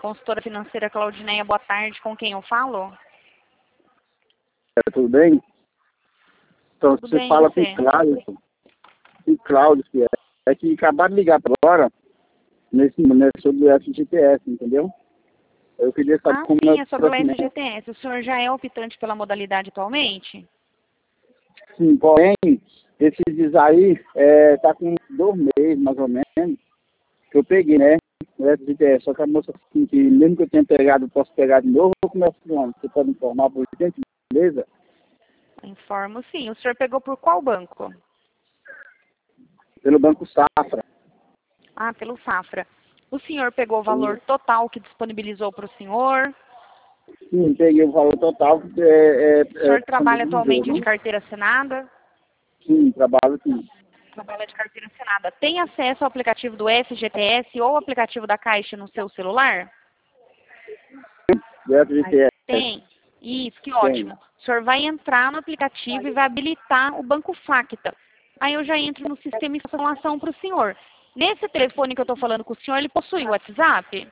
consultora financeira Claudineia, boa tarde, com quem eu falo? Tudo bem? Então, Tudo você bem, fala com você? o Cláudio. O Cláudio, que acabaram de ligar agora sobre o FGTS, entendeu? Eu queria saber como Sim, é é o sobre o procedimento. FGTS. O senhor já é optante pela modalidade atualmente? Sim, porém, esse diz aí tá com 2 meses, mais ou menos, que eu peguei, né? O FGTS. Só que a moça disse que mesmo que eu tenha pegado, eu posso pegar de novo ou começo do ano? Você pode informar por gente, beleza? Informo sim. O senhor pegou por qual banco? Pelo Banco Safra. Ah, pelo Safra. O senhor pegou o valor Sim, total que disponibilizou para o senhor? sim, peguei o valor total que O senhor trabalha disponibilizou, atualmente de né? carteira assinada? Sim, trabalho sim. Trabalha de carteira assinada. Tem acesso ao aplicativo do FGTS ou aplicativo da Caixa no seu celular? Do FGTS, Tem. Isso, que tem. ótimo. O senhor vai entrar no aplicativo e vai habilitar o Banco Facta. Aí eu já entro no sistema de informação para o senhor. Nesse telefone que eu estou falando com o senhor, ele possui o WhatsApp?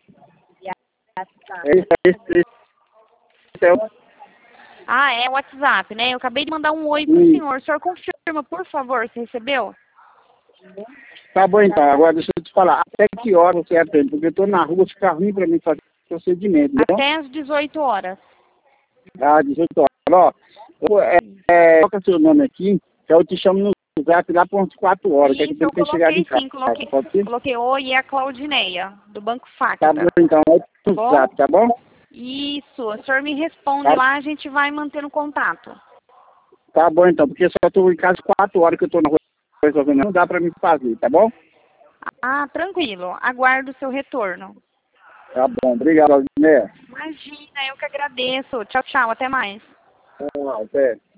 Esse é o... Ah, é o WhatsApp, né? Eu acabei de mandar um oi para o Sim. senhor. O senhor confirma, por favor, se recebeu? Tá bom então, agora deixa eu te falar, até que hora você atende? Porque eu tô na rua, fica ruim pra mim fazer procedimento, entendeu? Até às 18 horas. Ah, 18 horas. Ó, coloca seu nome aqui, que eu te chamo no zap lá por 4 horas, que é que Isso, eu eu tenho que chegar em coloquei casa, sim. Coloquei, pode ser? coloquei oi, é a Claudineia, do Banco Tá bom Facta. então, é Tá no bom? zap, tá bom? Isso, o senhor me responde Tá, lá, a gente vai mantendo contato. tá bom então, porque só tô em casa 4 horas que eu tô na rua resolvendo, não dá pra mim fazer, tá bom? Ah, tranquilo. Aguardo o seu retorno. Tá bom, obrigado, né? Imagina, eu que agradeço. Tchau, tchau. Até mais. Até.